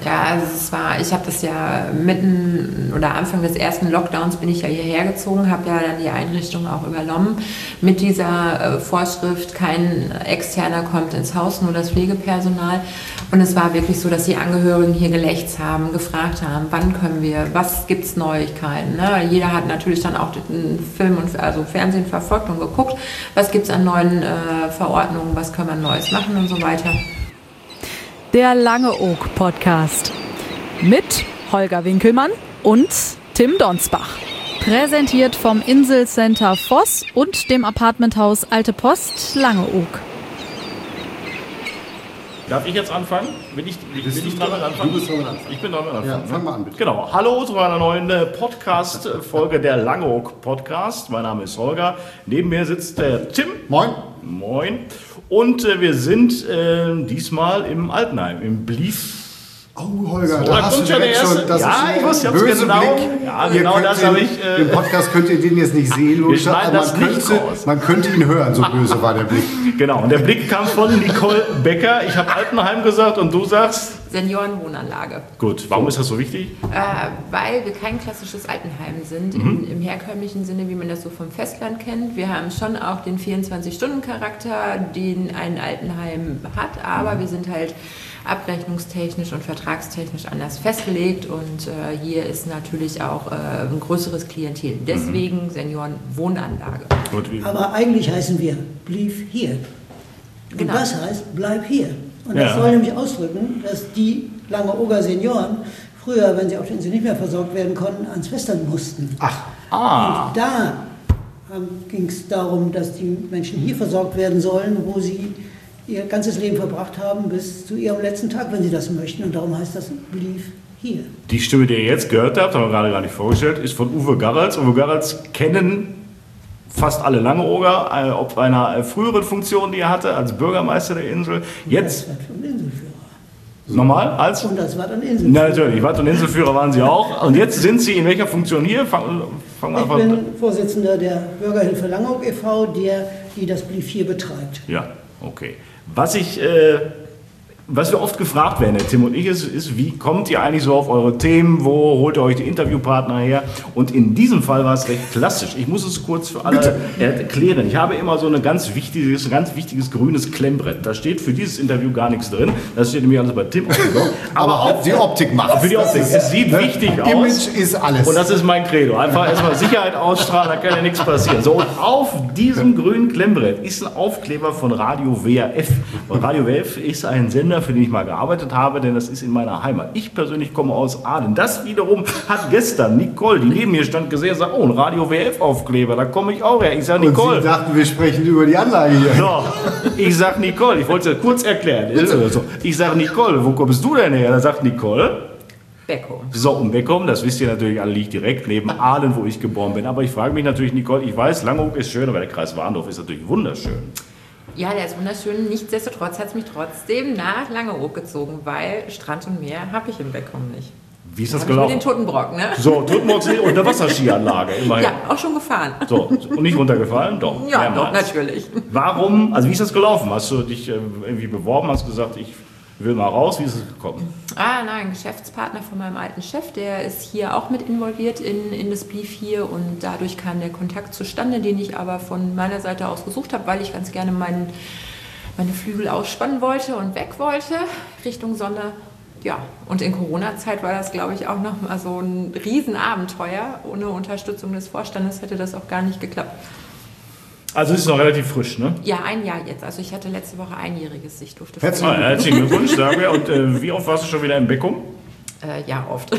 Ja, also ich habe das ja mitten oder Anfang des ersten Lockdowns bin ich ja hierher gezogen, habe ja dann die Einrichtung auch übernommen mit dieser Vorschrift, kein Externer kommt ins Haus, nur das Pflegepersonal. Und es war wirklich so, dass die Angehörigen hier gelächzt haben, gefragt haben, wann können wir, was gibt's Neuigkeiten. Ne? Jeder hat natürlich dann auch den Film und Fernsehen verfolgt und geguckt, was gibt's an neuen Verordnungen, was können wir Neues machen und so weiter. Der Langeoog Podcast mit Holger Winkelmann und Tim Donsbach. Präsentiert vom Inselcenter Voss und dem Apartmenthaus Alte Post Langeoog. Darf ich jetzt anfangen? Bin ich dran mit anfangen? Du bist dran mit anfangen. Ich bin dran mit anfangen. Ja, fang mal an, bitte. Genau. Hallo zu einer neuen Podcast-Folge der Langeoog Podcast. Mein Name ist Holger. Neben mir sitzt der Tim. Moin. Moin. Und wir sind diesmal im Altenheim, im Blief. Oh, Holger, So, da hast du direkt schon das ich wusste jetzt böse genau. Blick. Ja, genau das habe ich. Im Podcast könnt ihr den jetzt nicht sehen, Wir schneiden aber das nicht raus. man könnte ihn hören, so böse war der Blick. Genau, und der Blick kam von Nicole Becker. Ich habe Altenheim gesagt und du sagst? Seniorenwohnanlage. Gut, warum ist das so wichtig? Weil wir kein klassisches Altenheim sind, im herkömmlichen Sinne, wie man das so vom Festland kennt. Wir haben schon auch den 24-Stunden-Charakter, den ein Altenheim hat, aber wir sind halt abrechnungstechnisch und vertragstechnisch anders festgelegt und hier ist natürlich auch ein größeres Klientel. Deswegen Seniorenwohnanlage. Aber eigentlich heißen wir Blief hier. Und Genau. das heißt, bleib hier. Und Ja. das soll nämlich ausdrücken, dass die Langeooger Senioren früher, wenn sie auf der Insel nicht mehr versorgt werden konnten, ans Festland mussten. Und da ging es darum, dass die Menschen hier versorgt werden sollen, wo sie ihr ganzes Leben verbracht haben, bis zu ihrem letzten Tag, wenn sie das möchten. Und darum heißt das Blief hier. Die Stimme, die ihr jetzt gehört habt, haben wir gerade gar nicht vorgestellt, ist von Uwe Garrels. Uwe Garrels kennen fast alle Langeoger, ob einer früheren Funktion, die er hatte, als Bürgermeister der Insel. Jetzt Das war schon Inselführer. normal als? Und das war dann Na, Inselführer. natürlich, Watt- und Inselführer waren Sie auch. Und jetzt sind Sie in welcher Funktion hier? Fangen wir Ich einfach bin Vorsitzender der Bürgerhilfe Langeoog e.V., die das Blief hier betreibt. Ja, okay. Was wir oft gefragt werden, der Tim und ich, ist, wie kommt ihr eigentlich so auf eure Themen? Wo holt ihr euch die Interviewpartner her? Und in diesem Fall war es recht klassisch. Ich muss es kurz für alle erklären. Ich habe immer so ein ganz wichtiges grünes Klemmbrett. Da steht für dieses Interview gar nichts drin. Das steht nämlich alles bei Tim aufgebaut. Aber auch die Optik macht. Für die Optik. Es sieht wichtig aus. Image ist alles. Und das ist mein Credo. Einfach erstmal Sicherheit ausstrahlen, da kann ja nichts passieren. So, und auf diesem grünen Klemmbrett ist ein Aufkleber von Radio WRF. Und Radio WRF ist ein Sender, für den ich mal gearbeitet habe, denn das ist in meiner Heimat. Ich persönlich komme aus Aalen. Das wiederum hat gestern Nicole, die neben mir stand, gesehen und sagt, oh, ein Radio WRF-Aufkleber, da komme ich auch her. Ich sage, Und Nicole. Sie dachten, wir sprechen über die Anlage hier. So, ich sag Nicole, ich wollte es kurz erklären. Ich sage Nicole, wo kommst du denn her? Da sagt Nicole. Beckum. So, und Beckum, das wisst ihr natürlich alle, liegt direkt neben Aalen, wo ich geboren bin. Aber ich frage mich natürlich, Nicole, ich weiß, Langeoog ist schön, aber der Kreis Warndorf ist natürlich wunderschön. Ja, der ist wunderschön. Nichtsdestotrotz hat es mich trotzdem nach Langeoog gezogen, weil Strand und Meer habe ich in Beckum nicht. Wie ist das Hab ich nur gelaufen? den Totenbrock, ne? So, Totenbocksee und eine Wasserskianlage, immerhin. Ja, auch schon gefahren. So, und nicht runtergefallen? Doch. Ja, doch, mehrmals. natürlich. Warum, also wie ist das gelaufen? Hast du dich irgendwie beworben, hast gesagt, ich will mal raus, wie ist es gekommen? Nein, ein Geschäftspartner von meinem alten Chef, der ist hier auch mit involviert in das Blief hier und dadurch kam der Kontakt zustande, den ich aber von meiner Seite aus gesucht habe, weil ich ganz gerne meine Flügel ausspannen wollte und weg wollte, Richtung Sonne. Ja, und in Corona-Zeit war das, glaube ich, auch noch mal so ein Riesenabenteuer. Ohne Unterstützung des Vorstandes hätte das auch gar nicht geklappt. Also es ist noch relativ frisch, ne? Ja, ein Jahr jetzt. Also ich hatte letzte Woche einjähriges. Ich durfte Herzlichen Glückwunsch, sage ich. Und wie oft warst du schon wieder in Beckum? ja, oft.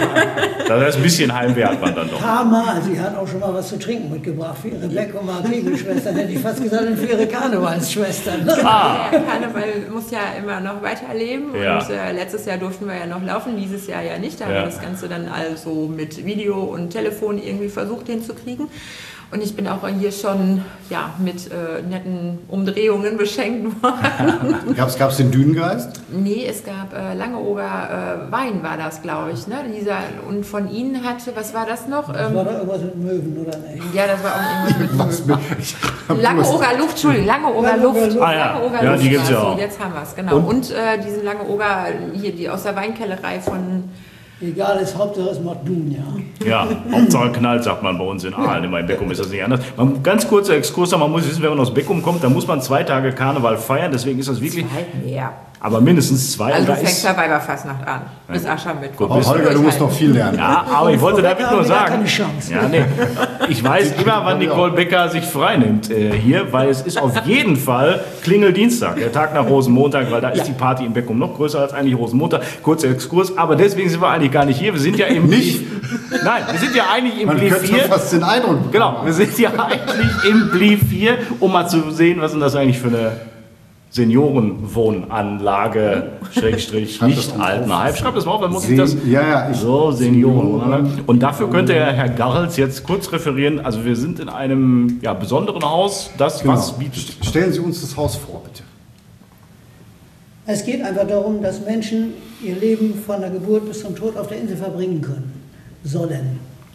Das heißt, ein bisschen Heimweh hat man dann doch. Ein paar Mal, sie hat auch schon mal was zu trinken mitgebracht für ihre Beckumer Kegelschwestern, hätte ich fast gesagt, und für ihre Karnevalsschwestern. Der Karneval muss ja immer noch weiterleben Ja. und letztes Jahr durften wir ja noch laufen, dieses Jahr ja nicht. Da haben wir das Ganze dann also mit Video und Telefon irgendwie versucht hinzukriegen. Und ich bin auch hier schon mit netten Umdrehungen beschenkt worden. Gab's den Dünengeist? Nee, es gab Langeoger Wein war das, glaube ich. Ne? Und von Ihnen hatte, was war das noch? Das war doch irgendwas mit Möwen, oder nicht? Ja, das war auch irgendwas mit Möwen. Langeoger Luft, Entschuldigung, Langeoger Luft. Ja, Luft, die gibt's ja auch. Jetzt haben wir es, genau. Und diesen Langeoger hier, die aus der Weinkellerei von... Egal, ist Hauptsache es macht Dun, ja. Ja, Hauptsache knallt, sagt man bei uns in Aalen. Immer in Beckum ist das nicht anders. Ganz kurzer Exkurs, man muss wissen, wenn man aus Beckum kommt, dann muss man 2 Tage Karneval feiern. Deswegen ist das wirklich... Ja. Aber mindestens 2. Also du fängst ja Weiberfastnacht an, bis Aschermittwoch. Holger, du musst noch viel lernen. Ja, aber ich wollte damit nur sagen, keine Chance. ja, nee, ich weiß immer, wann Nicole Becker sich freinimmt hier, weil es ist auf jeden Fall Klingeldienstag, der Tag nach Rosenmontag, weil da ist die Party in Beckum noch größer als eigentlich Rosenmontag. Kurzer Exkurs, aber deswegen sind wir eigentlich gar nicht hier. Wir sind ja im Nicht? Nein, wir sind ja eigentlich im Man Blief könnte 4. fast den Eindruck bekommen. Genau, wir sind ja eigentlich im Blief 4, um mal zu sehen, was ist das eigentlich für eine Seniorenwohnanlage, Schrägstrich, nicht Altenheim. Schreib das mal auf, dann muss ich das... So, Senioren. Und dafür könnte Herr Garrels jetzt kurz referieren. Also wir sind in einem besonderen Haus, das was bietet. Stellen Sie uns das Haus vor, bitte. Es geht einfach darum, dass Menschen ihr Leben von der Geburt bis zum Tod auf der Insel verbringen können, sollen.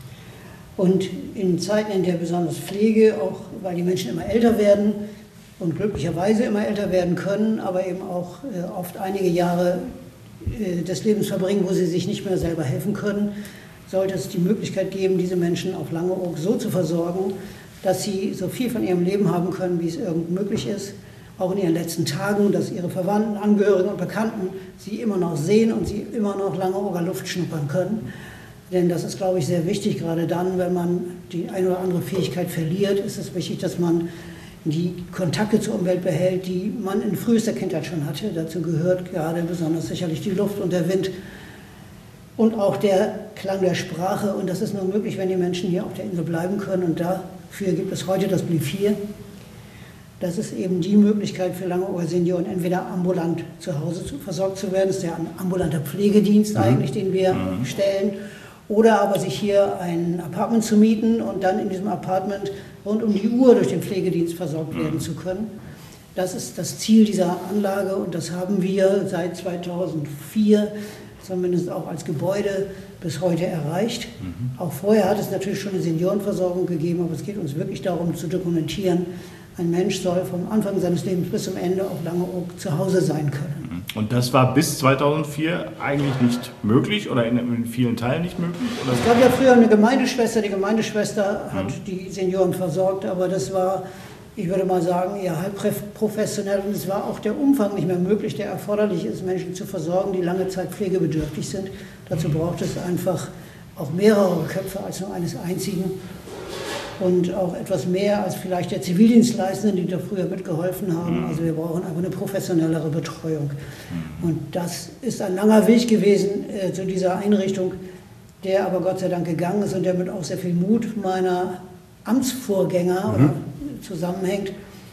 Und in Zeiten, in der besonders Pflege, auch weil die Menschen immer älter werden, und glücklicherweise immer älter werden können, aber eben auch oft einige Jahre des Lebens verbringen, wo sie sich nicht mehr selber helfen können, sollte es die Möglichkeit geben, diese Menschen auf Langeoog so zu versorgen, dass sie so viel von ihrem Leben haben können, wie es irgend möglich ist, auch in ihren letzten Tagen, dass ihre Verwandten, Angehörigen und Bekannten sie immer noch sehen und sie immer noch Langeooger Luft schnuppern können. Denn das ist, glaube ich, sehr wichtig, gerade dann, wenn man die eine oder andere Fähigkeit verliert, ist es wichtig, dass man die Kontakte zur Umwelt behält, die man in frühester Kindheit schon hatte. Dazu gehört gerade besonders sicherlich die Luft und der Wind und auch der Klang der Sprache. Und das ist nur möglich, wenn die Menschen hier auf der Insel bleiben können. Und dafür gibt es heute das Blief 4. Das ist eben die Möglichkeit für Langeooger Senioren, entweder ambulant zu Hause versorgt zu werden, das ist ja ein ambulanter Pflegedienst eigentlich, den wir stellen, oder aber sich hier ein Apartment zu mieten und dann in diesem Apartment rund um die Uhr durch den Pflegedienst versorgt werden zu können. Das ist das Ziel dieser Anlage und das haben wir seit 2004, zumindest auch als Gebäude, bis heute erreicht. Auch vorher hat es natürlich schon eine Seniorenversorgung gegeben, aber es geht uns wirklich darum zu dokumentieren, ein Mensch soll vom Anfang seines Lebens bis zum Ende auf Langeoog zu Hause sein können. Und das war bis 2004 eigentlich nicht möglich oder in vielen Teilen nicht möglich? Oder? Es gab ja früher eine Gemeindeschwester. Die Gemeindeschwester hat die Senioren versorgt, aber das war, ich würde mal sagen, eher halb professionell. Und es war auch der Umfang nicht mehr möglich, der erforderlich ist, Menschen zu versorgen, die lange Zeit pflegebedürftig sind. Dazu braucht es einfach auch mehrere Köpfe als nur eines einzigen. Und auch etwas mehr als vielleicht der Zivildienstleistenden, die da früher mitgeholfen haben. Also wir brauchen einfach eine professionellere Betreuung. Und das ist ein langer Weg gewesen zu dieser Einrichtung, der aber Gott sei Dank gegangen ist und der mit auch sehr viel Mut meiner Amtsvorgänger zusammenhängt.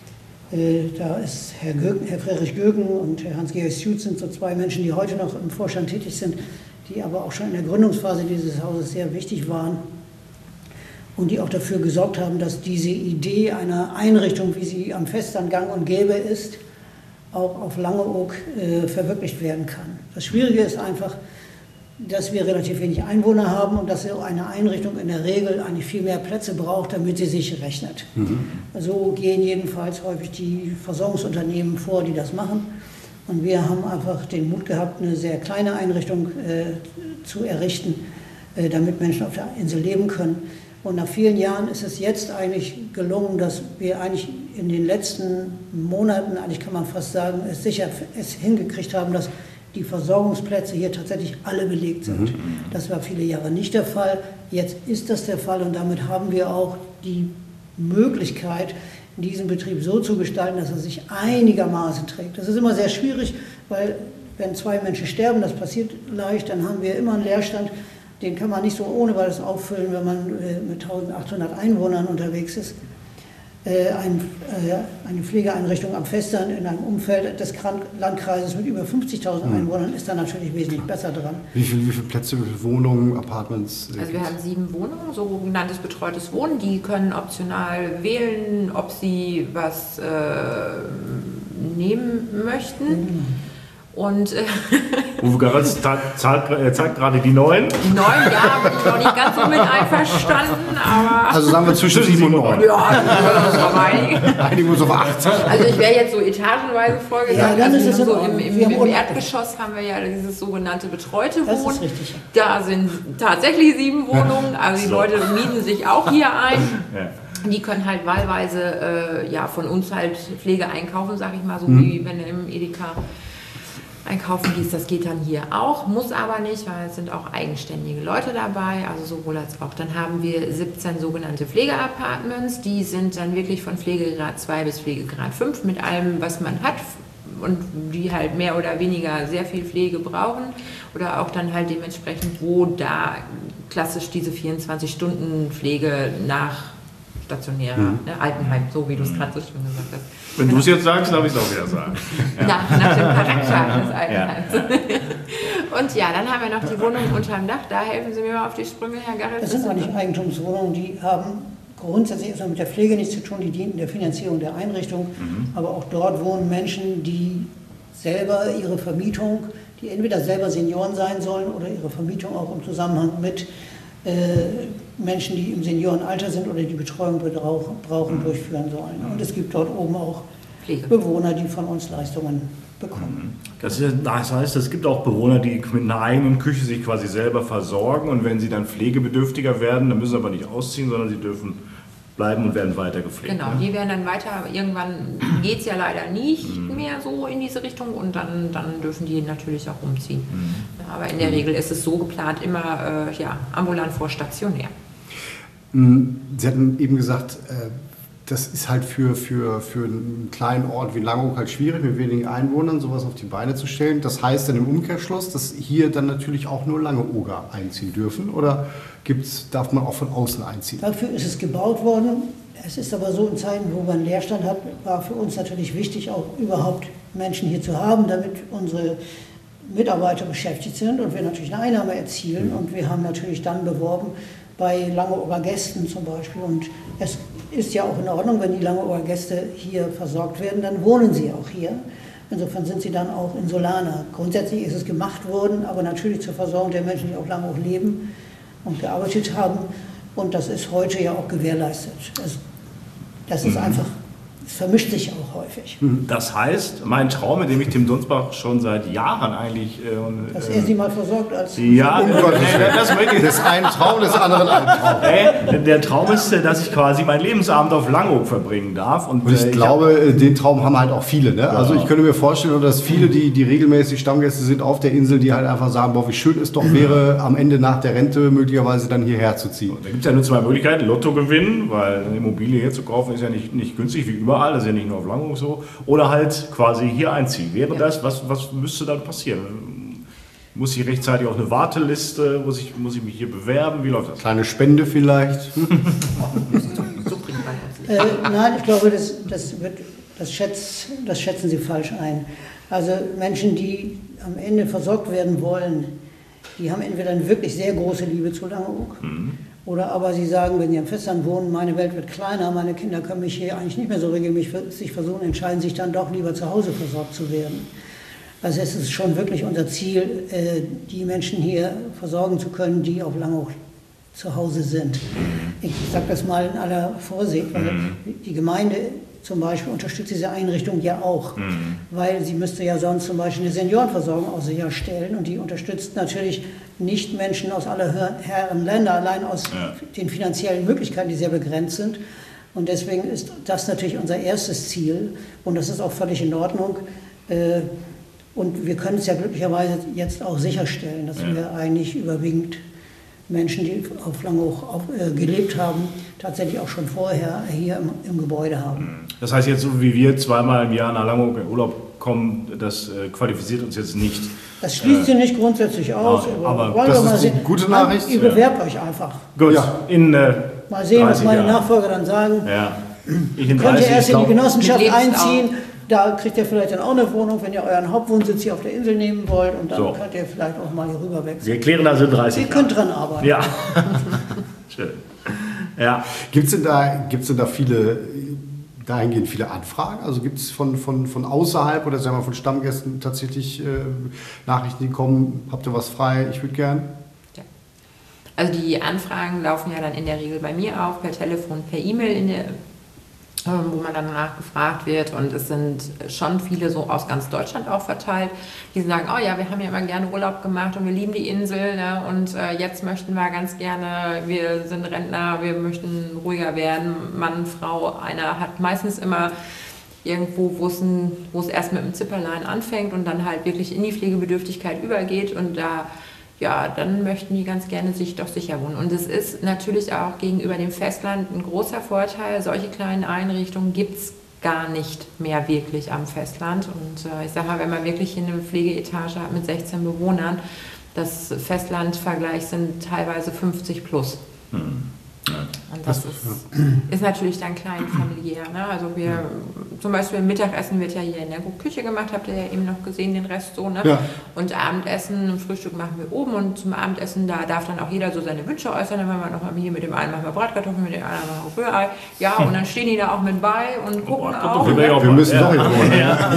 Da ist Herr Friedrich Gögen und Herr Hans-Georg Schütz sind so 2 Menschen, die heute noch im Vorstand tätig sind, die aber auch schon in der Gründungsphase dieses Hauses sehr wichtig waren. Und die auch dafür gesorgt haben, dass diese Idee einer Einrichtung, wie sie am Festland gang und gäbe ist, auch auf Langeoog verwirklicht werden kann. Das Schwierige ist einfach, dass wir relativ wenig Einwohner haben und dass so eine Einrichtung in der Regel eigentlich viel mehr Plätze braucht, damit sie sich rechnet. So gehen jedenfalls häufig die Versorgungsunternehmen vor, die das machen. Und wir haben einfach den Mut gehabt, eine sehr kleine Einrichtung zu errichten, damit Menschen auf der Insel leben können. Und nach vielen Jahren ist es jetzt eigentlich gelungen, dass wir eigentlich in den letzten Monaten, eigentlich kann man fast sagen, es hingekriegt haben, dass die Versorgungsplätze hier tatsächlich alle belegt sind. Das war viele Jahre nicht der Fall. Jetzt ist das der Fall und damit haben wir auch die Möglichkeit, diesen Betrieb so zu gestalten, dass er sich einigermaßen trägt. Das ist immer sehr schwierig, weil wenn 2 Menschen sterben, das passiert leicht, dann haben wir immer einen Leerstand. Den kann man nicht so ohne weiteres auffüllen, wenn man mit 1800 Einwohnern unterwegs ist. eine Pflegeeinrichtung am Festland in einem Umfeld des Landkreises mit über 50.000 Einwohnern ist da natürlich wesentlich besser dran. Wie viele Plätze, wie viele Wohnungen, Apartments? Also wir haben 7 Wohnungen, sogenanntes betreutes Wohnen. Die können optional wählen, ob sie was nehmen möchten. Und Uwe Garretz zeigt gerade die 9. Die 9, ja, bin ich noch nicht ganz so mit einverstanden, aber... Also sagen wir zwischen 7 und 9. Ja, das war einigen. Einigen uns auf 80. Also ich wäre jetzt so etagenweise vorgegangen. Ja, dann ist es so im im Erdgeschoss haben wir ja dieses sogenannte betreute Das Wohnen. ist richtig. Da sind tatsächlich 7 Wohnungen, also die Leute mieten sich auch hier ein. Ja. Die können halt wahlweise von uns halt Pflege einkaufen, sag ich mal, so wie wenn du im Edeka einkaufen gehst, das geht dann hier auch, muss aber nicht, weil es sind auch eigenständige Leute dabei, also sowohl als auch. Dann haben wir 17 sogenannte Pflegeapartments, die sind dann wirklich von Pflegegrad 2 bis Pflegegrad 5 mit allem, was man hat und die halt mehr oder weniger sehr viel Pflege brauchen oder auch dann halt dementsprechend, wo da klassisch diese 24-Stunden-Pflege nach stationärer Altenheim, so wie du es gerade so schön gesagt hast. Wenn du es jetzt sagst, darf ich es auch wieder sagen. Ja. Nach dem Charakter des Altenheims. Ja. Und ja, dann haben wir noch die Wohnung unterm Dach. Da helfen Sie mir mal auf die Sprünge, Herr Garretz. Das sind auch nicht Eigentumswohnungen, die haben grundsätzlich erstmal mit der Pflege nichts zu tun, die dienen der Finanzierung der Einrichtung. Aber auch dort wohnen Menschen, die selber ihre Vermietung, die entweder selber Senioren sein sollen oder ihre Vermietung auch im Zusammenhang mit Menschen, die im Seniorenalter sind oder die Betreuung brauchen, durchführen sollen. Und es gibt dort oben auch Bewohner, die von uns Leistungen bekommen. Das heißt, es gibt auch Bewohner, die mit einer eigenen Küche sich quasi selber versorgen und wenn sie dann pflegebedürftiger werden, dann müssen sie aber nicht ausziehen, sondern sie dürfen bleiben und werden weiter gepflegt. Genau, die werden dann weiter, irgendwann geht es ja leider nicht mehr so in diese Richtung und dann dürfen die natürlich auch umziehen. Aber in der Regel ist es so geplant, immer ambulant vor stationär. Sie hatten eben gesagt, das ist halt für einen kleinen Ort wie Langeoog halt schwierig, mit wenigen Einwohnern sowas auf die Beine zu stellen. Das heißt dann im Umkehrschluss, dass hier dann natürlich auch nur Langeooger einziehen dürfen oder darf man auch von außen einziehen? Dafür ist es gebaut worden. Es ist aber so, in Zeiten, wo man Leerstand hat, war für uns natürlich wichtig, auch überhaupt Menschen hier zu haben, damit unsere Mitarbeiter beschäftigt sind und wir natürlich eine Einnahme erzielen. Und wir haben natürlich dann beworben bei Langeooger Gästen zum Beispiel. Und es ist ja auch in Ordnung, wenn die Langeooger Gäste hier versorgt werden, dann wohnen sie auch hier. Insofern sind sie dann auch Insulaner. Grundsätzlich ist es gemacht worden, aber natürlich zur Versorgung der Menschen, die auf Langeoog leben und gearbeitet haben. Und das ist heute ja auch gewährleistet. Das ist einfach, es vermischt sich auch häufig. Das heißt, mein Traum, mit dem ich Tim Donsbach schon seit Jahren eigentlich... dass er sie mal versorgt als... Ja, das einen Traum, des anderen ein Traum. Der Traum ist, dass ich quasi meinen Lebensabend auf Langeoog verbringen darf. Und ich glaube, den Traum haben halt auch viele. Ne? Ja. Also ich könnte mir vorstellen, dass viele, die regelmäßig Stammgäste sind auf der Insel, die halt einfach sagen, boah, wie schön es doch wäre, am Ende nach der Rente möglicherweise dann hierher zu ziehen. Da gibt es ja nur 2 Möglichkeiten. Lotto gewinnen, weil eine Immobilie hier zu kaufen ist ja nicht günstig wie überall. Das ist ja nicht nur auf Langeoog so. Oder halt quasi hier einziehen. Wäre das, was müsste dann passieren? Muss ich rechtzeitig auf eine Warteliste? Muss ich mich hier bewerben? Wie läuft das? Kleine Spende vielleicht? So bringt man das. Nein, ich glaube, das schätzen Sie falsch ein. Also Menschen, die am Ende versorgt werden wollen, die haben entweder eine wirklich sehr große Liebe zu Langeoog. Oder aber sie sagen, wenn sie am Festland wohnen, meine Welt wird kleiner, meine Kinder können mich hier eigentlich nicht mehr so regelmäßig versuchen, entscheiden sich dann doch lieber zu Hause versorgt zu werden. Also es ist schon wirklich unser Ziel, die Menschen hier versorgen zu können, die auf Langeoog zu Hause sind. Ich sage das mal in aller Vorsicht, weil die Gemeinde zum Beispiel unterstützt diese Einrichtung ja auch, weil sie müsste ja sonst zum Beispiel eine Seniorenversorgung auch sicherstellen und die unterstützt natürlich nicht Menschen aus aller Herren Länder, allein aus den finanziellen Möglichkeiten, die sehr begrenzt sind. Und deswegen ist das natürlich unser erstes Ziel und das ist auch völlig in Ordnung. Und wir können es ja glücklicherweise jetzt auch sicherstellen, dass wir eigentlich überwiegend Menschen, die auf Langeoog gelebt haben, tatsächlich auch schon vorher hier im Gebäude haben. Das heißt jetzt, so wie wir 2-mal im Jahr nach Langeoog in Urlaub kommen, das qualifiziert uns jetzt nicht. Das schließt sie nicht grundsätzlich aus. Aber das ist eine gute Nachricht. Ihr bewerbt euch einfach. Gut, ja. in mal sehen, was meine Nachfolger dann sagen. Ja. könnt ihr erst in die Genossenschaft einziehen. Da kriegt ihr vielleicht dann auch eine Wohnung, wenn ihr euren Hauptwohnsitz hier auf der Insel nehmen wollt. Und dann könnt ihr vielleicht auch mal hier rüber wechseln. Wir klären also 30 Ihr könnt dran arbeiten. Ja, schön. Ja. Gibt's denn da viele, dahingehend viele Anfragen? Also gibt es von außerhalb oder sagen wir von Stammgästen tatsächlich Nachrichten, die kommen, habt ihr was frei, ich würde gern? Ja. Also die Anfragen laufen ja dann in der Regel bei mir auf, per Telefon, per E-Mail, wo man dann danach gefragt wird, und es sind schon viele so aus ganz Deutschland auch verteilt, die sagen, oh ja, wir haben ja immer gerne Urlaub gemacht und wir lieben die Insel, ne? Und jetzt möchten wir ganz gerne, wir sind Rentner, wir möchten ruhiger werden, Mann, Frau, einer hat meistens immer irgendwo, wo es erst mit dem Zipperlein anfängt und dann halt wirklich in die Pflegebedürftigkeit übergeht, und dann möchten die ganz gerne sich doch sicher wohnen. Und es ist natürlich auch gegenüber dem Festland ein großer Vorteil. Solche kleinen Einrichtungen gibt es gar nicht mehr wirklich am Festland. Und ich sage mal, wenn man wirklich hier eine Pflegeetage hat mit 16 Bewohnern, das Festlandvergleich sind teilweise 50 plus. Und das ist natürlich dann klein familiär. Ne? Also zum Beispiel Mittagessen wird ja hier in der Küche gemacht, habt ihr ja eben noch gesehen, den Rest so. Ne? Ja. Und Abendessen, Frühstück machen wir oben, und zum Abendessen, da darf dann auch jeder so seine Wünsche äußern. Dann machen wir noch mal hier mit dem einen machen wir Bratkartoffeln, mit dem anderen machen wir Rührei. Ja, und dann stehen die da auch mit bei und gucken auch. Wir müssen doch hier wohnen.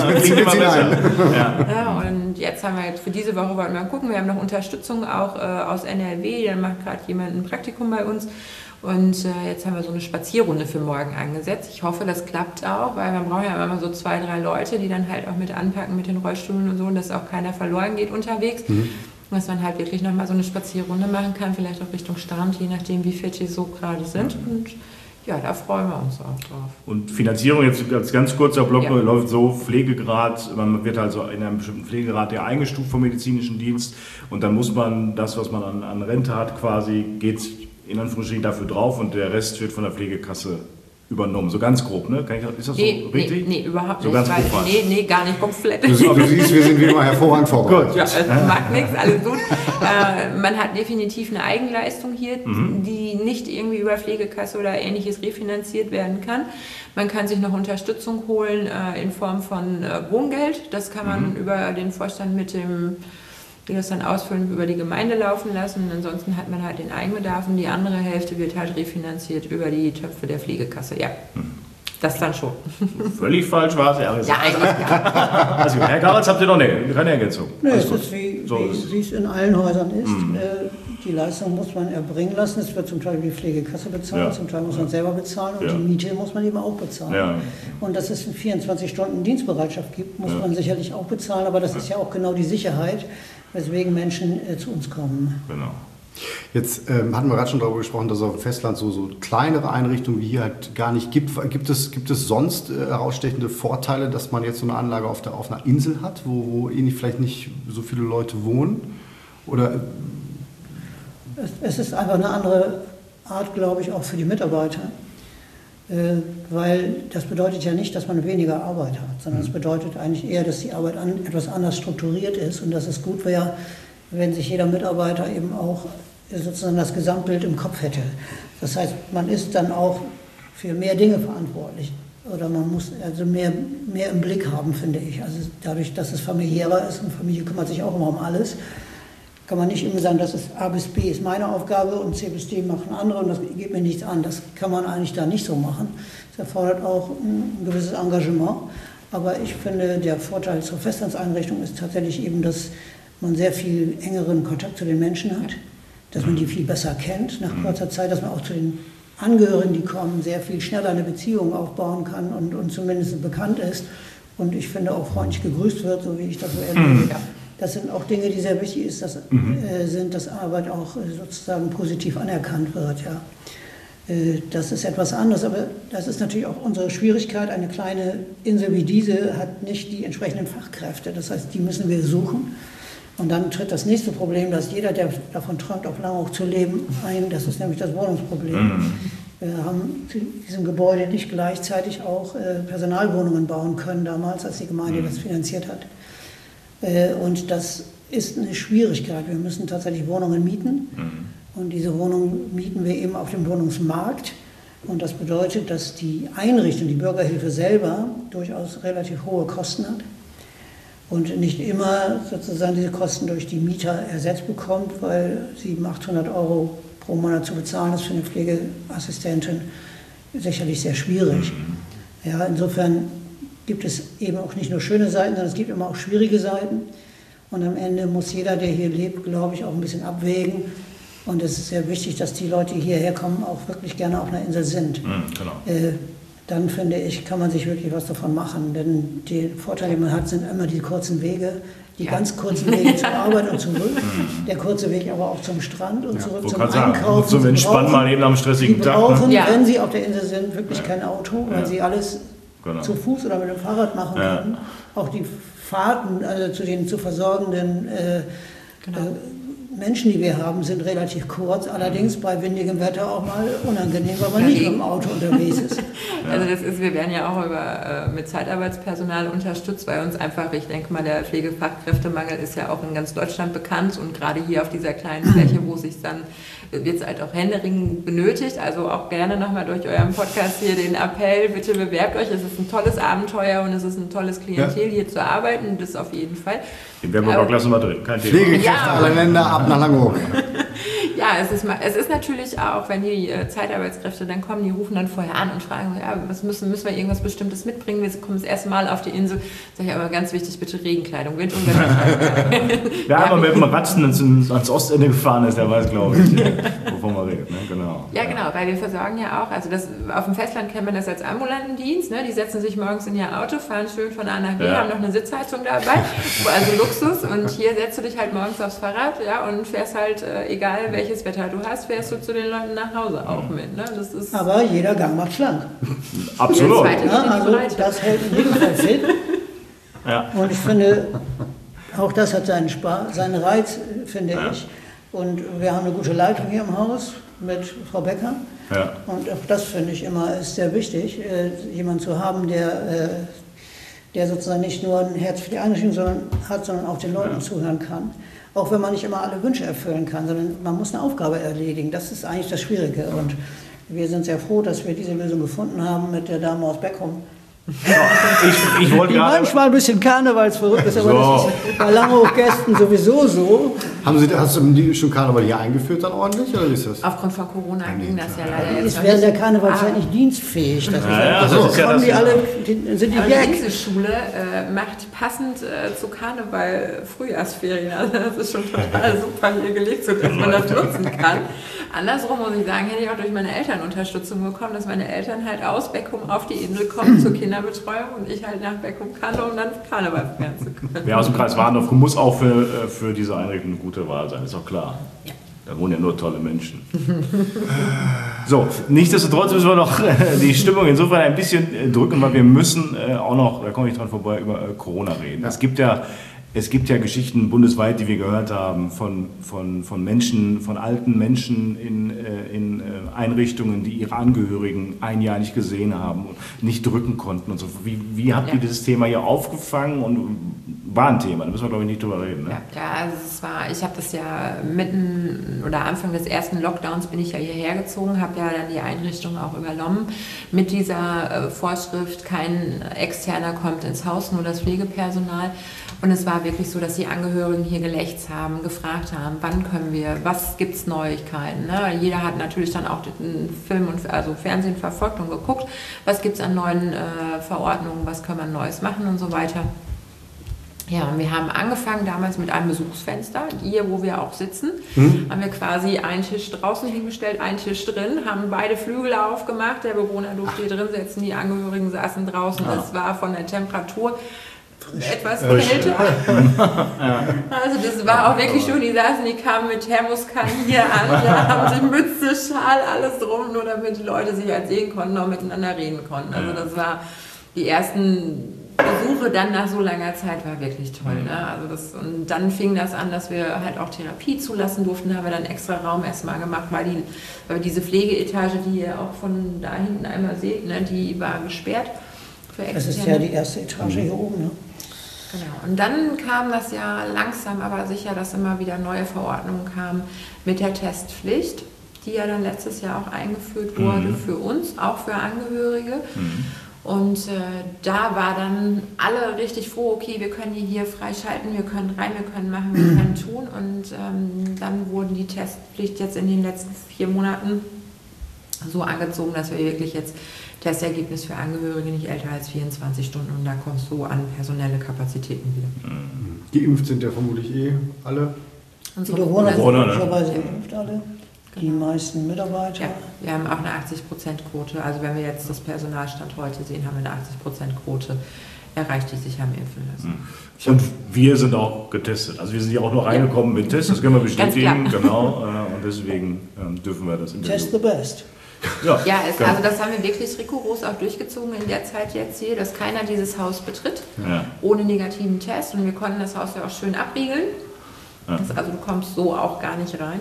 Ja, und jetzt haben wir für diese Woche wollten wir gucken, wir haben noch Unterstützung auch aus NRW, da macht gerade jemand ein Praktikum bei uns. Und jetzt haben wir so eine Spazierrunde für morgen angesetzt. Ich hoffe, das klappt auch, weil man braucht ja immer so 2, 3 Leute, die dann halt auch mit anpacken mit den Rollstühlen und so, und dass auch keiner verloren geht unterwegs. Dass man halt wirklich nochmal so eine Spazierrunde machen kann, vielleicht auch Richtung Strand, je nachdem, wie fit die so gerade sind. Und ja, da freuen wir uns auch drauf. Und Finanzierung, jetzt als ganz kurzer Block, läuft so: Pflegegrad, man wird also in einem bestimmten Pflegegrad eingestuft vom medizinischen Dienst, und dann muss man das, was man an Rente hat, quasi, geht in Anführungsstrichen dafür drauf, und der Rest wird von der Pflegekasse übernommen. So ganz grob, ne? Ist das so richtig? Nee, überhaupt so nicht. Ganz grob Nee, gar nicht komplett. Du siehst, wir sind wie immer hervorragend vorbereitet. Ja, es macht nichts, alles gut. Man hat definitiv eine Eigenleistung hier, die nicht irgendwie über Pflegekasse oder Ähnliches refinanziert werden kann. Man kann sich noch Unterstützung holen in Form von Wohngeld. Das kann man über den Vorstand die das dann ausfüllen, über die Gemeinde laufen lassen. Und ansonsten hat man halt den Eigenbedarf, und die andere Hälfte wird halt refinanziert über die Töpfe der Pflegekasse. Ja, das dann schon. Völlig falsch war es, ja. Ja, eigentlich ja. Also, Herr Karatz, habt ihr noch keine Ergänzung? Nee, es ist wie es in allen Häusern ist. Die Leistung muss man erbringen lassen. Es wird zum Teil die Pflegekasse bezahlt, zum Teil muss man selber bezahlen, und die Miete muss man eben auch bezahlen. Ja. Und dass es 24 Stunden Dienstbereitschaft gibt, muss man sicherlich auch bezahlen, aber das ist ja auch genau die Sicherheit, weswegen Menschen zu uns kommen. Genau. Jetzt hatten wir gerade schon darüber gesprochen, dass es auf dem Festland so kleinere Einrichtungen wie hier halt gar nicht gibt. Gibt es sonst herausstechende Vorteile, dass man jetzt so eine Anlage auf einer Insel hat, wo vielleicht nicht so viele Leute wohnen? Oder es ist einfach eine andere Art, glaube ich, auch für die Mitarbeiter. Weil das bedeutet ja nicht, dass man weniger Arbeit hat, sondern es bedeutet eigentlich eher, dass die Arbeit etwas anders strukturiert ist, und dass es gut wäre, wenn sich jeder Mitarbeiter eben auch sozusagen das Gesamtbild im Kopf hätte. Das heißt, man ist dann auch für mehr Dinge verantwortlich, oder man muss also mehr im Blick haben, finde ich. Also dadurch, dass es familiärer ist, und Familie kümmert sich auch immer um alles, kann man nicht immer sagen, das ist A bis B ist meine Aufgabe und C bis D machen andere, und das geht mir nichts an. Das kann man eigentlich da nicht so machen. Das erfordert auch ein gewisses Engagement. Aber ich finde, der Vorteil zur Festlandseinrichtung ist tatsächlich eben, dass man sehr viel engeren Kontakt zu den Menschen hat, dass man die viel besser kennt nach kurzer Zeit, dass man auch zu den Angehörigen, die kommen, sehr viel schneller eine Beziehung aufbauen kann und zumindest bekannt ist. Und ich finde auch freundlich gegrüßt wird, so wie ich das so erlebe. Das sind auch Dinge, die sehr wichtig sind, dass Arbeit auch sozusagen positiv anerkannt wird. Ja. Das ist etwas anderes, aber das ist natürlich auch unsere Schwierigkeit. Eine kleine Insel wie diese hat nicht die entsprechenden Fachkräfte. Das heißt, die müssen wir suchen. Und dann tritt das nächste Problem, dass jeder, der davon träumt, auf Langeoog zu leben, das ist nämlich das Wohnungsproblem. Wir haben zu diesem Gebäude nicht gleichzeitig auch Personalwohnungen bauen können damals, als die Gemeinde das finanziert hat. Und das ist eine Schwierigkeit. Wir müssen tatsächlich Wohnungen mieten. Und diese Wohnungen mieten wir eben auf dem Wohnungsmarkt. Und das bedeutet, dass die Einrichtung, die Bürgerhilfe selber, durchaus relativ hohe Kosten hat und nicht immer sozusagen diese Kosten durch die Mieter ersetzt bekommt, weil 700-800 € pro Monat zu bezahlen ist für eine Pflegeassistentin sicherlich sehr schwierig. Ja, insofern gibt es eben auch nicht nur schöne Seiten, sondern es gibt immer auch schwierige Seiten. Und am Ende muss jeder, der hier lebt, glaube ich, auch ein bisschen abwägen. Und es ist sehr wichtig, dass die Leute, die hierher kommen, auch wirklich gerne auf einer Insel sind. Genau. Dann finde ich, kann man sich wirklich was davon machen. Denn die Vorteile, die man hat, sind immer die kurzen Wege. Die ganz kurzen Wege zur Arbeit und zurück. Der kurze Weg aber auch zum Strand und zurück zum Einkaufen. Zum Entspannen mal eben am stressigen Tag. Sie brauchen, wenn Sie auf der Insel sind, wirklich kein Auto, weil Sie alles zu Fuß oder mit dem Fahrrad machen können. Auch die Fahrten, also zu den zu versorgenden Menschen, die wir haben, sind relativ kurz. Allerdings bei windigem Wetter auch mal unangenehm, weil man nicht mit dem Auto unterwegs ist. Also wir werden ja auch mit Zeitarbeitspersonal unterstützt, weil uns einfach, ich denke mal, der Pflegefachkräftemangel ist ja auch in ganz Deutschland bekannt und gerade hier auf dieser kleinen Fläche, wo sich dann wird es halt auch händeringend benötigt, also auch gerne nochmal durch euren Podcast hier den Appell, bitte bewerbt euch, es ist ein tolles Abenteuer und es ist ein tolles Klientel hier zu arbeiten, das auf jeden Fall. Den Werbeblock mal drin, kein Thema. Pflegekräfte aller Länder ab nach Langeoog. Ja, es ist natürlich auch, wenn die Zeitarbeitskräfte dann kommen, die rufen dann vorher an und fragen, ja, müssen wir irgendwas Bestimmtes mitbringen, wir kommen das erste Mal auf die Insel, sage ich aber ganz wichtig, bitte Regenkleidung, Wind und Wetter. Wer einmal mit dem Ratzen ans Ostende gefahren ist, der weiß, glaube ich, wovon man redet. Ne? Genau. Ja, genau, weil wir versorgen ja auch, also auf dem Festland kennt man das als ambulanten Dienst, ne? Die setzen sich morgens in ihr Auto, fahren schön von A nach B, haben noch eine Sitzheizung dabei, also Luxus, und hier setzt du dich halt morgens aufs Fahrrad, ja, und fährst halt, egal welches Wetter du hast, fährst du zu den Leuten nach Hause auch mit. Ne? Das ist aber jeder Gang macht schlank. Absolut. Also das hält in jedem Fall fit. Ja. Und ich finde, auch das hat seinen Reiz, finde ich. Und wir haben eine gute Leitung hier im Haus mit Frau Becker. Ja. Und auch das finde ich immer ist sehr wichtig, jemanden zu haben, der sozusagen nicht nur ein Herz für die Einrichtung hat, sondern auch den Leuten zuhören kann. Auch wenn man nicht immer alle Wünsche erfüllen kann, sondern man muss eine Aufgabe erledigen. Das ist eigentlich das Schwierige. Und wir sind sehr froh, dass wir diese Lösung gefunden haben mit der Dame aus Beckum. Ich wollte manchmal ein bisschen karnevalsverrückt ist, aber das ist bei Langeoog-Gästen sowieso so. Hast du schon Karneval hier eingeführt dann ordentlich, oder wie ist das? Aufgrund von Corona ging das ja leider jetzt ist während der Karnevalzeit nicht dienstfähig. Die Inselschule macht passend zu Karneval Frühjahrsferien. Also das ist schon total super hier gelegt, sodass man das nutzen kann. Andersrum muss ich sagen, hätte ich auch durch meine Eltern Unterstützung bekommen, dass meine Eltern halt aus Beckum auf die Insel kommen zur Kinderbetreuung und ich halt nach Beckum kann, um dann Karneval feiern zu können. Wer aus dem Kreis Warndorf muss auch für diese Einrichtung eine gute Wahl sein, ist auch klar. Ja. Da wohnen ja nur tolle Menschen. So, nichtsdestotrotz müssen wir noch die Stimmung insofern ein bisschen drücken, weil wir müssen auch noch, da komme ich dran vorbei, über Corona reden. Ja. Es gibt ja Geschichten bundesweit, die wir gehört haben, von Menschen, von alten Menschen in Einrichtungen, die ihre Angehörigen ein Jahr nicht gesehen haben und nicht drücken konnten und so. Wie habt ihr dieses Thema hier aufgefangen und war ein Thema, da müssen wir glaube ich nicht drüber reden. Ne? Ja, also ich habe das ja Anfang des ersten Lockdowns bin ich ja hierher gezogen, habe ja dann die Einrichtung auch übernommen mit dieser Vorschrift, kein Externer kommt ins Haus, nur das Pflegepersonal. Und es war wirklich so, dass die Angehörigen hier gelächzt haben, gefragt haben, wann können wir, was gibt es Neuigkeiten. Ne? Jeder hat natürlich dann auch den Film und Fernsehen verfolgt und geguckt, was gibt es an neuen Verordnungen, was können wir Neues machen und so weiter. Ja, und wir haben angefangen damals mit einem Besuchsfenster, hier wo wir auch sitzen, haben wir quasi einen Tisch draußen hingestellt, einen Tisch drin, haben beide Flügel aufgemacht, der Bewohner durfte hier drin sitzen, die Angehörigen saßen draußen, es war von der Temperatur etwas kälter. Also das war auch wirklich schon, die kamen mit Thermoskannen hier an, da haben sie Mütze, Schal, alles drum, nur damit die Leute sich halt sehen konnten, auch miteinander reden konnten. Also das war die ersten Besuche dann nach so langer Zeit war wirklich toll. Ne? Also und dann fing das an, dass wir halt auch Therapie zulassen durften, da haben wir dann extra Raum erstmal gemacht, weil diese Pflegeetage, die ihr auch von da hinten einmal seht, ne, die war gesperrt für Externe. Das ist ja die erste Etage hier oben, ne? Genau. Und dann kam das ja langsam, aber sicher, dass immer wieder neue Verordnungen kamen mit der Testpflicht. die ja dann letztes Jahr auch eingeführt wurde für uns, auch für Angehörige. Und da war dann alle richtig froh, okay, wir können die hier freischalten, wir können rein, wir können machen, wir können tun. Und dann wurden die Testpflicht jetzt in den letzten 4 Monaten so angezogen, dass wir wirklich jetzt Testergebnis für Angehörige nicht älter als 24 Stunden und da kommst du an personelle Kapazitäten wieder. Geimpft sind ja vermutlich alle. Die Bewohner sind möglicherweise geimpft alle. Die meisten Mitarbeiter. Ja, wir haben auch eine 80%-Quote. Also wenn wir jetzt das Personalstand heute sehen, haben wir eine 80%-Quote erreicht, die sich haben impfen lassen. Und wir sind auch getestet. Also wir sind ja auch nur reingekommen mit Tests, das können wir bestätigen. Genau. Und deswegen dürfen wir das Test the best. Ja, also das haben wir wirklich rigoros auch durchgezogen in der Zeit jetzt hier, dass keiner dieses Haus betritt, ohne negativen Test. Und wir konnten das Haus ja auch schön abriegeln. Ja. Also du kommst so auch gar nicht rein.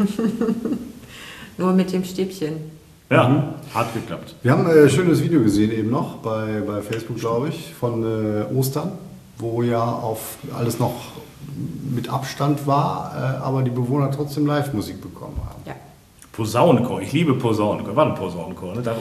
Nur mit dem Stäbchen. Ja, hat geklappt. Wir haben ein schönes Video gesehen eben noch bei Facebook, glaube ich, von Ostern, wo ja auf alles noch mit Abstand war, aber die Bewohner trotzdem Live-Musik bekommen haben. Ja. Posaunenchor, ich liebe Posaunenchor. War ein Posaunenchor, ne?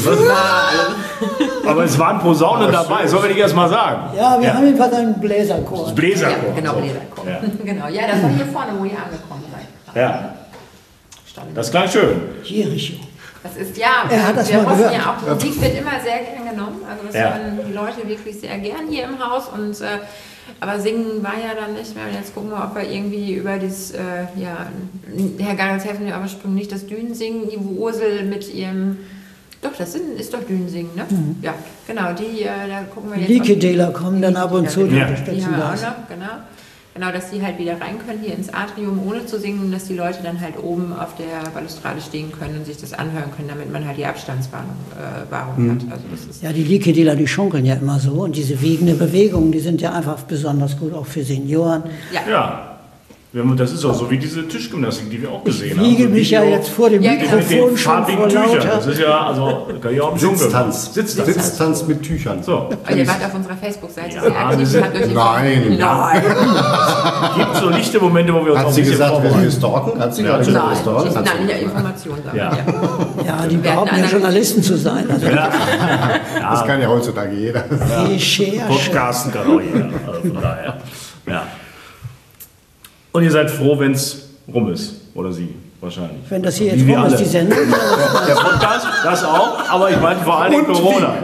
Aber es waren Posaunen dabei, sollen wir nicht erst mal sagen? Ja, wir haben jedenfalls einen Bläserchor. Bläserchor. Ja, genau, Bläserchor. Ja. Genau, ja, das war hier vorne, wo ihr angekommen seid. Ja. Das klang schön. Jericho. Das ist, ja, er hat das wir mal hoffen gehört. ja auch, Musik wird immer sehr gern genommen. Also das hören die Leute wirklich sehr gern hier im Haus. Und, aber singen war ja dann nicht mehr. Und jetzt gucken wir, ob wir irgendwie über das, Herr Garels, helfen mir aber springen nicht das Dünensingen, die Ursel mit ihrem, doch, das ist doch Dünensingen, ne? Ja, genau, die, da gucken wir jetzt. Likedela kommen dann ab und zu, die unterstützen die haben wir auch das. noch, Genau, dass die halt wieder rein können hier ins Atrium, ohne zu singen, und dass die Leute dann halt oben auf der Balustrade stehen können und sich das anhören können, damit man halt die Abstandswahrung hat. Also das ist ja, die Likedela, die schunkeln ja immer so, und diese wiegende Bewegung, die sind ja einfach besonders gut, auch für Senioren. Ja. Das ist auch so wie diese Tischgymnastik, die wir auch gesehen haben. Ich wiege mich ja jetzt vor dem Mikrofon schon vor lauter. Das ist ja, also, kann ich auch im Sitztanz. Sitztanz mit Tüchern. So. Und ihr wart auf unserer Facebook-Seite. Nein. Gibt so lichte Momente, wo wir uns hat auch sie ein bisschen gesagt, wir stalken? Hat sie gerade gesagt, wir stalken? Nein, ja, Information sagen. Ja, die behaupten ja, Journalisten zu sein. Also das kann ja heutzutage jeder. Podcasten kann auch jeder. Also von daher. Ja. Und ihr seid froh, wenn es rum ist, oder sie wahrscheinlich. Wenn das hier jetzt rum ist, die Sendung. Der Podcast, das auch, aber ich meine vor allem Corona.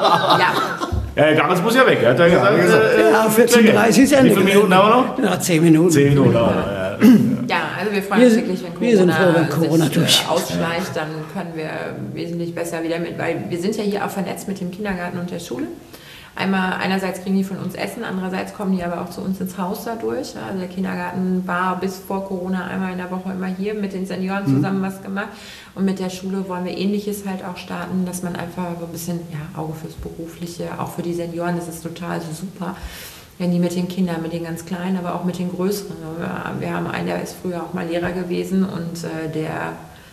Ja, Garels muss ja weg. Er hat ja gesagt, 14:30 ist Ende. Wie viele Minuten haben wir noch? Ja, 10 Minuten. 10 Minuten, ja, also wir freuen uns wirklich, wenn Corona sich ausschleicht, dann können wir wesentlich besser wieder mit, weil wir sind ja hier auch vernetzt mit dem Kindergarten und der Schule. Einerseits kriegen die von uns Essen, andererseits kommen die aber auch zu uns ins Haus dadurch. Also der Kindergarten war bis vor Corona einmal in der Woche immer hier, mit den Senioren zusammen was gemacht. Und mit der Schule wollen wir Ähnliches halt auch starten, dass man einfach so ein bisschen Auge fürs Berufliche, auch für die Senioren, das ist total super, wenn die mit den Kindern, mit den ganz Kleinen, aber auch mit den Größeren. Wir haben einen, der ist früher auch mal Lehrer gewesen und der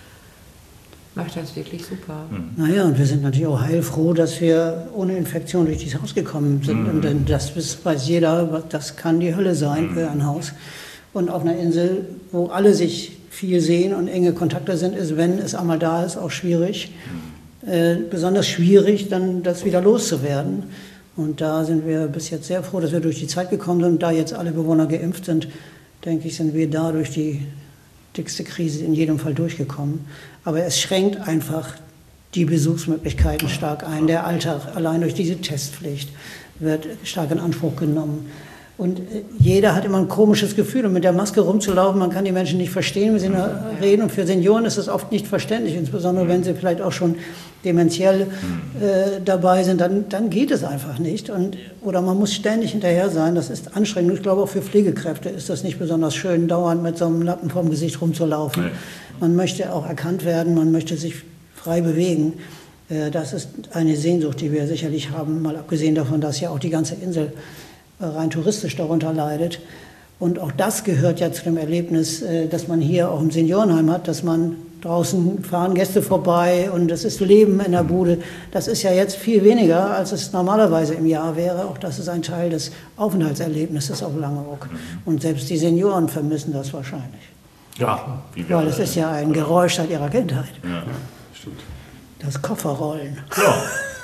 macht das wirklich super. Naja, und wir sind natürlich auch heilfroh, dass wir ohne Infektion durch dieses Haus gekommen sind. Und denn das weiß jeder, das kann die Hölle sein für ein Haus. Und auf einer Insel, wo alle sich viel sehen und enge Kontakte sind, ist, wenn es einmal da ist, auch schwierig. Besonders schwierig, dann das wieder loszuwerden. Und da sind wir bis jetzt sehr froh, dass wir durch die Zeit gekommen sind. Und da jetzt alle Bewohner geimpft sind, denke ich, sind wir da durch die dickste Krise in jedem Fall durchgekommen. Aber es schränkt einfach die Besuchsmöglichkeiten stark ein. Der Alltag allein durch diese Testpflicht wird stark in Anspruch genommen. Und jeder hat immer ein komisches Gefühl. Und mit der Maske rumzulaufen, man kann die Menschen nicht verstehen, wenn sie nur reden. Und für Senioren ist es oft nicht verständlich, insbesondere wenn sie vielleicht auch schon dementiell dabei sind, dann geht es einfach nicht. Oder man muss ständig hinterher sein, das ist anstrengend. Ich glaube, auch für Pflegekräfte ist das nicht besonders schön, dauernd mit so einem Lappen vorm Gesicht rumzulaufen. Nee. Man möchte auch erkannt werden, man möchte sich frei bewegen. Das ist eine Sehnsucht, die wir sicherlich haben, mal abgesehen davon, dass ja auch die ganze Insel rein touristisch darunter leidet. Und auch das gehört ja zu dem Erlebnis, dass man hier auch im Seniorenheim hat, dass man draußen fahren Gäste vorbei und es ist Leben in der Bude. Das ist ja jetzt viel weniger, als es normalerweise im Jahr wäre. Auch das ist ein Teil des Aufenthaltserlebnisses auf Langeoog. Und selbst die Senioren vermissen das wahrscheinlich. Ja, wie wir Weil es ist ja ein Geräusch seit ihrer Kindheit. Ja. Stimmt. Das Kofferrollen. Ja.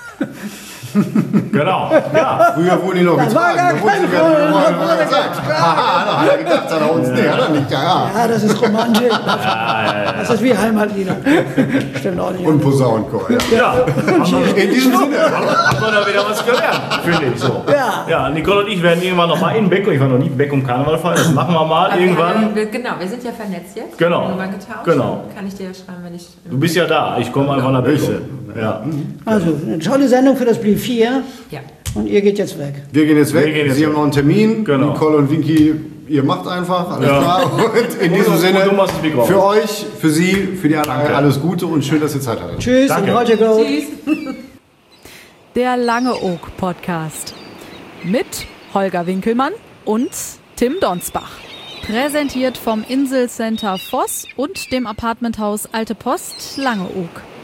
Genau, ja. Früher wurden die noch getragen. Da wusste ich gar nicht, Haha, da hat er gedacht, hat er uns nicht. Hat er nicht, ja. Ja, das ist Romantik. Das ist wie Heimatlieder. Stimmt auch nicht. Und Posaunenchor, ja. Ja, In diesem Sinne. hat man da wieder was gelernt, finde ich so. Ja. Ja, Nicole und ich werden irgendwann noch mal in Beck, ich war noch nie in Beck um Karneval feiern, das machen wir mal irgendwann. Genau, wir sind ja vernetzt jetzt. Genau. Nummern getauscht. Genau. Kann ich dir ja schreiben, wenn ich... Du bist ja da, ich komme einfach nach Beck. Ja. Also, eine tolle Sendung für das Blieb 4. Ja. Und ihr geht jetzt weg. Wir gehen jetzt weg. Wir gehen jetzt Sie haben noch einen Termin. Genau. Nicole und Winky, ihr macht einfach. Alles Ja. klar. Und in diesem Und Sinne, du machst das Mikro aus. für euch, für Sie, für die anderen Danke. alles Gute und schön, dass ihr Zeit hattet. Tschüss Danke. und heute go. Tschüss. Der Lange Oak Podcast mit Holger Winkelmann und Tim Donsbach. Präsentiert vom Inselcenter Voss und dem Apartmenthaus Alte Post Langeoog.